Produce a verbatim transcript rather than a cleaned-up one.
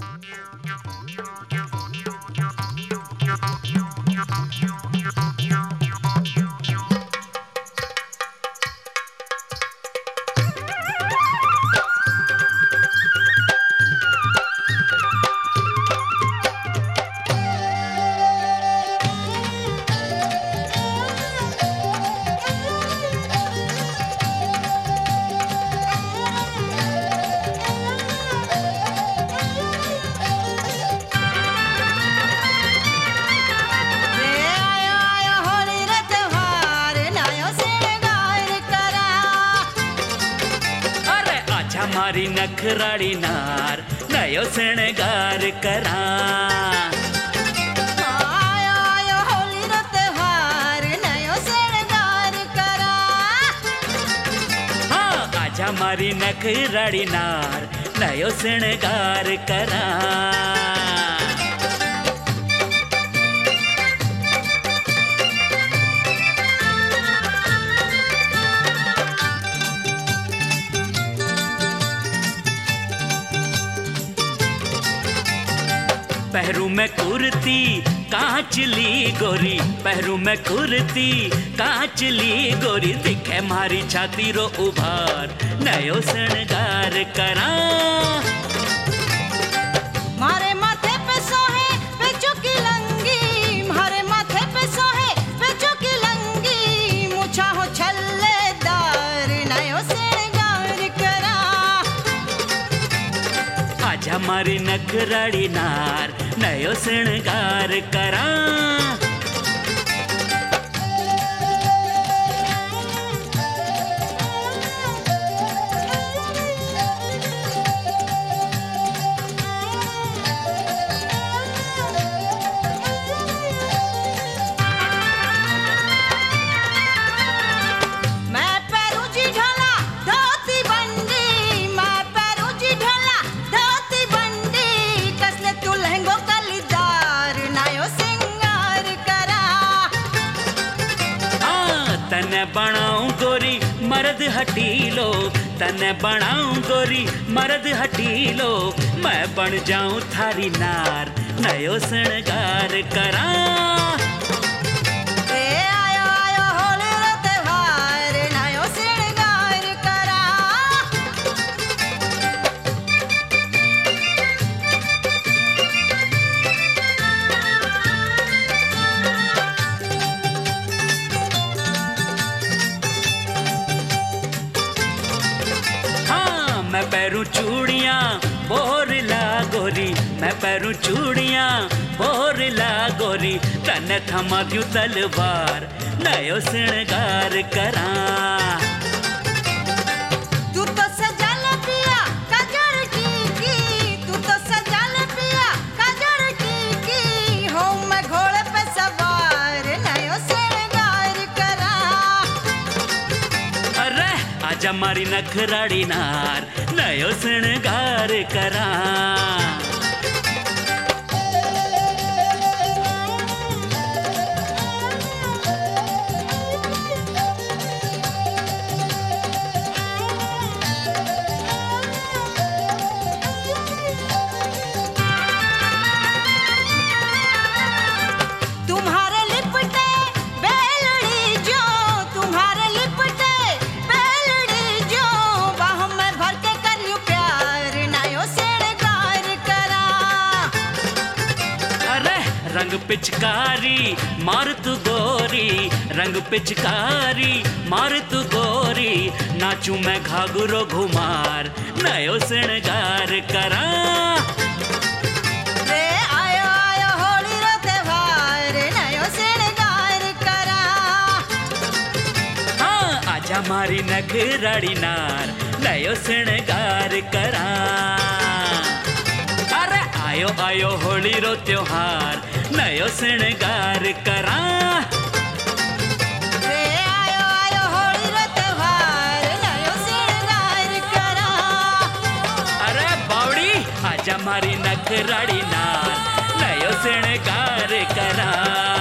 मारी नखराड़ी नार नयो श्रृंगार करा। आयो आयो होली रो त्योहार नयो श्रृंगार करा। हाँ आजा मारी नखराड़ी नार नयो श्रृंगार करा। पहरू में कुर्ती कांचली गोरी, पहरू में कुर्ती कांचली गोरी, दिखे मारी छाती रो उभार नयो श्रृंगार करा। मारे माथे पे सोहे पेचो की लंगी, मारे माथे पे सोहे पेचो की लंगी, मुछा हो छल्लेदार नयो श्रृंगार करा। आजा मारी नखराड़ी नार नयो श्रृंगार करा। तने बनाऊं गोरी मर्द हटीलो, तने बनाऊं गोरी मर्द हटीलो, मैं बन जाऊं थारी नार नयो श्रृंगार करा। ए आयो आयो होली रो त्योहार नयो श्रृंगार करा। मैं पैरू चूड़ियाँ बोरला गोरी, मैं पैरू चूड़ियाँ बोरला गोरी, तने थमा दूं तलवार नयो श्रृंगार करा। तू तो सजल पिया काजल की की, तू तो सजल पिया काजल की की, हो मैं घोड़े पे सवार नयो श्रृंगार करा। अरे आजा मारी नखराड़ी नार नयो श्रृंगार करा। तुम्हारे लिपटे बेलड़ी जो, तुम्हारे लिपटे बेलड़ी जो, बाह में भर के करियो प्यार नयो श्रृंगार करा। अरे रंग पिचकारी मार तू गोरी, रंग पिचकारी मार तू गोरी, नाचू मैं घाघरो घुमार नयो श्रृंगार करा। रे आयो आयो होली रो त्योहार नयो श्रृंगार करा। हाँ आजा मारी नखराड़ी नार नयो श्रृंगार करा। अरे आयो आयो होली रो त्योहार नयो श्रृंगार करा। रे आयो आयो होली रो त्योहार नयो श्रृंगार करा। अरे बावड़ी आजा मारी नखराड़ी नार नयो श्रृंगार करा।